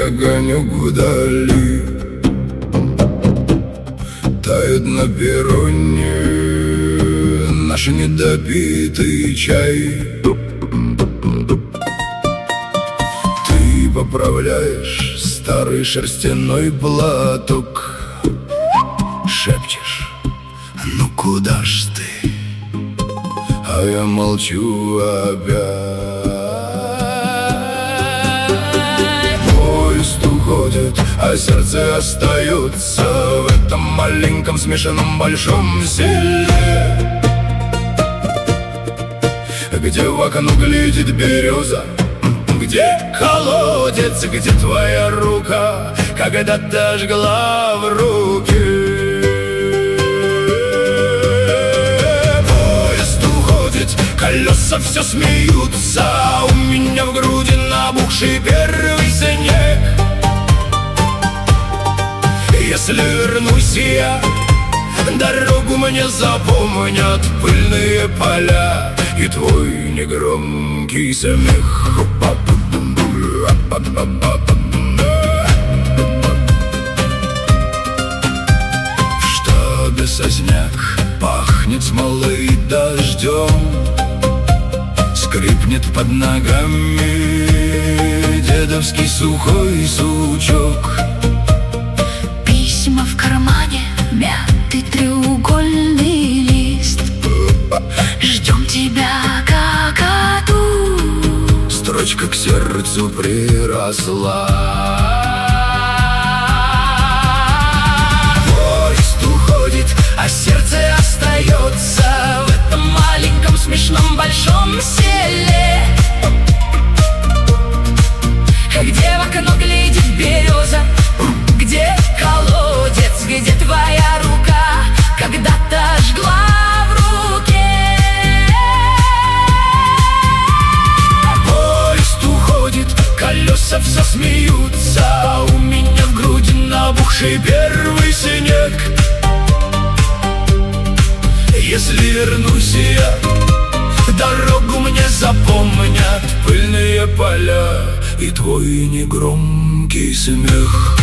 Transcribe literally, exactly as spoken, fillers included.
огонек вдали тает на перроне наш недопитый чай. Ты поправляешь старый шерстяной платок, шепчешь: ну куда ж ты? А я молчу опять. Поезд уходит, а сердце остается в этом маленьком смешанном большом селе, где в окно глядит береза, где колодец, где твоя рука когда-то жгла в руки. Колеса все смеются, у меня в груди набухший первый снег. Если вернусь я, дорогу мне запомнят пыльные поля и твой негромкий смех. В штабе сосняк пахнет смолой и дождем, скрипнет под ногами дедовский сухой сучок. Письма в кармане, мятый треугольный лист, ждем тебя как коту. Строчка к сердцу приросла. Поезд уходит, а сердце остается в этом маленьком смешном большом селе, где в окно глядит береза, где колодец, где твоя рука когда-то жгла в руке. Поезд уходит, колеса все смеются, а у меня в груди набухший первый снег. Если вернусь я, дорогу мне запомнят пыльные поля и твой негромкий смех.